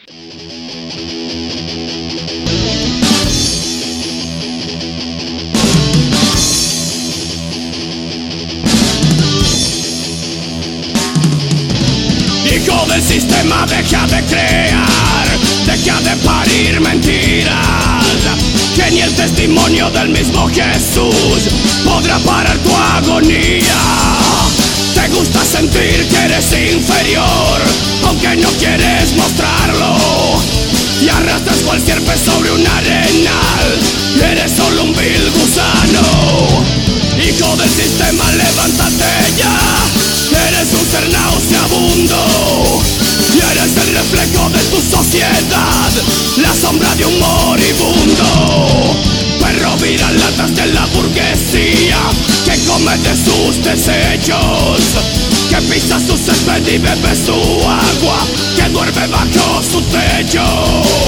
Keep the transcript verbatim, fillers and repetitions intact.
Hijo del sistema, deja de crear, deja de parir mentiras, que ni el testimonio del mismo Jesús podrá parar tu agonía. Te gusta sentir que eres inferior, aunque no quieres mostrarlo, y arrastras cual sierpe sobre un arenal, eres solo un vil gusano. Hijo del sistema, levántate ya, eres un ser nauseabundo, y eres el reflejo de tu sociedad, la sombra de un moribundo. Perro viralatas de la burguesía, que comete sus desechos, que pisa su césped y bebe su agua, que duerme bajo su techo.